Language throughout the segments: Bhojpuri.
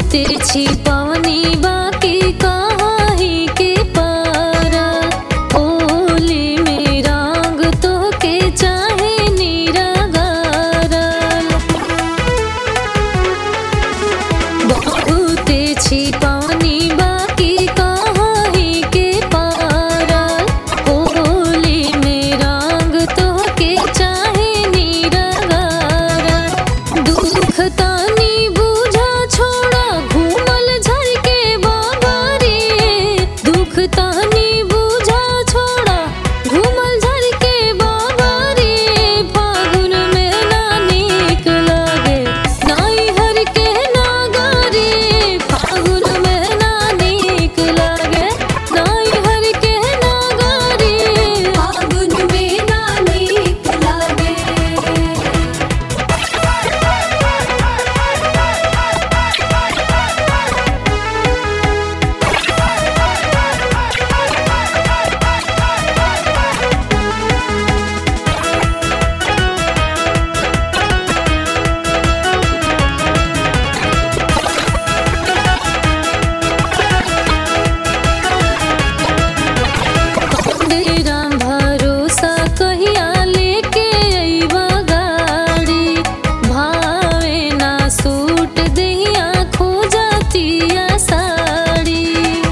तिरछी पवनी बाकी कहाही के पारा ओली में रंग तो के चाहे नीरा गारल बहुते छिपवनी बाकी कहाही के पारा ओली में रंग तो के चाहे नीरा गारल दुख तानी छोड़ा घूमल झर के बाबा रे दुख तानी बुझा छोड़ा घूमल झर के बाबा रे फागुन में ना नीक लागे नाई हर के नागारे फागुन में ना नीक लागे नाई हर के नागारे फागुन में ना नीक लागे। राम भरोसा कहिया लेके अइबा गाड़ी भावे ना सूट दहिया खो जातिया साड़ी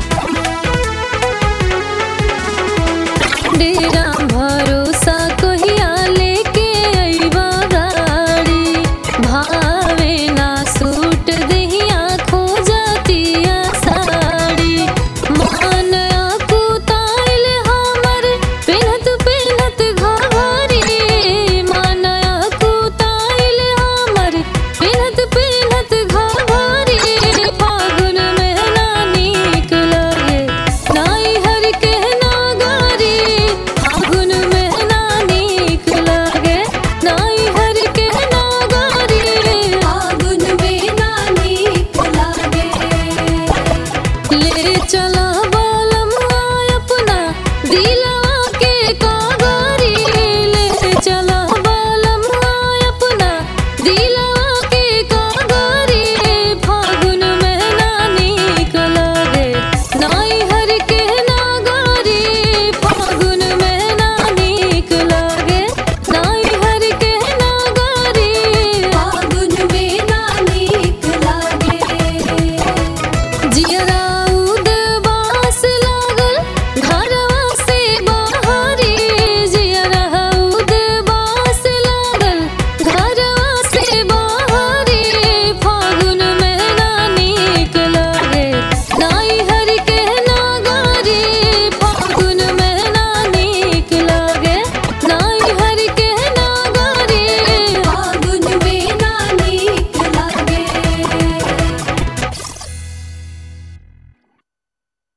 डेरा भरोसा कहिया लेके अइबा गाड़ी भावे ना सूट दहिया खो जातिया साड़ी मन आकुताइल हमर पेनत पेनत घाघरी मन आकुताइल हमर पेनत पेनत घाघरी